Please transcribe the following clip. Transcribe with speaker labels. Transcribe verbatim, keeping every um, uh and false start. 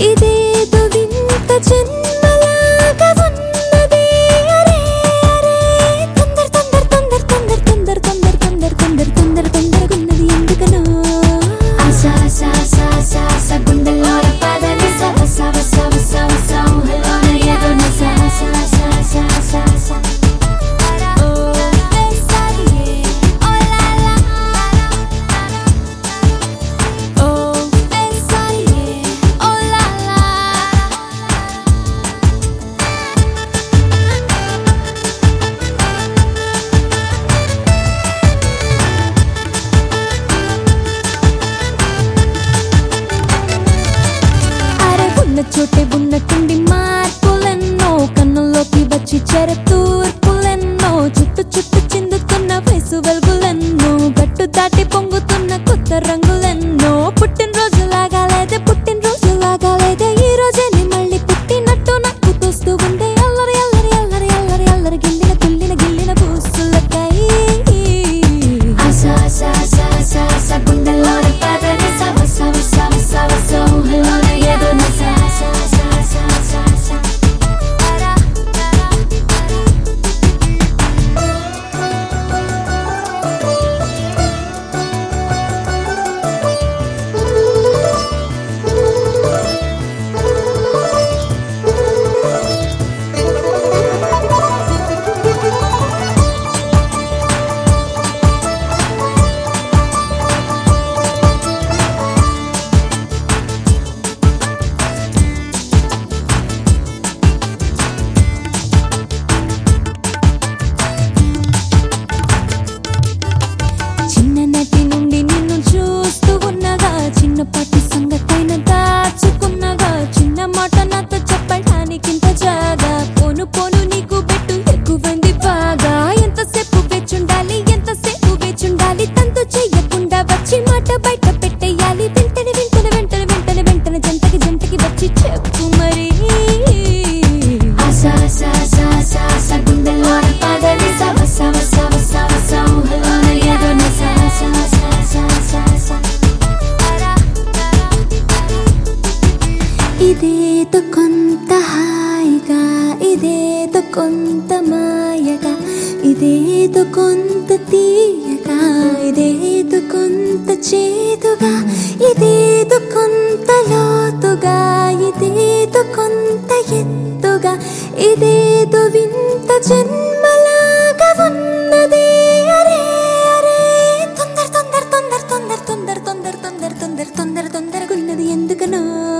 Speaker 1: ఇదేదో వింత జన్మలాగా ఉన్నది. అరే అరే తొందర తొందర తొందర తొందర తొందర తొందర తొందర తొందర తొందర తొందరగున్నది ఎందుకనో. ఆసా ఆసా ఆసా ఆసా ఆసా గుండెల్లోన పదని సవ సవ సవ సవ సవ ఊహలోన ఏదో నస ఆసా ఆసా ఆసా ఆసా ఆసా. చోటే ఉన్నట్టుండి మార్పులెన్నో కన్నుల్లోకి వచ్చి చెరతూర్పులెన్నో చుట్టు చుట్టు చిందుతున్న వయసు వెలుగులెన్నో గట్టు దాటి పొంగుతున్న కొత్త రంగులెన్నో. పుట్టినరోజులాగా లేదే పుట్టినరోజులాగా లేదే ఈ రోజే నీ మళ్ళీ పుట్టినట్టు నాకు తోస్తూ ఉందే. అల్లరి అల్లరి అల్లరి అల్లరి అల్లరి గిల్లిన తుల్లిన గిల్లిన పూసులకై ఆసా ఆసా ఆసా ఆసా ఆసా గుండెల్లోన పదని సవ సవ సవ సవ సవ ఊహలోన ఏదో నస. చిన్నపాటి సంగతైన దాచుకున్నగా చిన్న మాట నాతో చెప్పడానికింత జాగా పోను పోను నీకు బెట్టు ఎక్కువంది బాగా. ఎంతసేపు వేచుండాలి ఎంతసేపు వేచుండాలి తంతు చెయ్యకుండా వచ్చి మాట బయట పెట్టేయాలి. వెంటనే వెంటనే వెంటనే వెంటనే వెంటనే జంటకి జంటకి వచ్చి చెప్పు మరి. ఆసా ఆసా ఆసా ఆసా ఆసా గుండెల్లోన పదని సవ సవ సవ సవ సవ ఊహలోన ఏదో నస ఆసా ఆసా ఆసా ఆసా ఆసా. ఇదేదో కొంత హాయిగా ఇదేదో కొంత మాయగా ఇదేదో కొంత తీయగా ఇదేదో కొంత చేదుగా ఇదేదో కొంత లోతుగా ఇదేదో కొంత ఎత్తుగా ఇదేదో వింత జన్మలాగా ఉన్నది. అరే అరే తొందర తొందర తొందర తొందర తొందర తొందర తొందర తొందర తొందర తొందరగున్నది ఎందుకనో.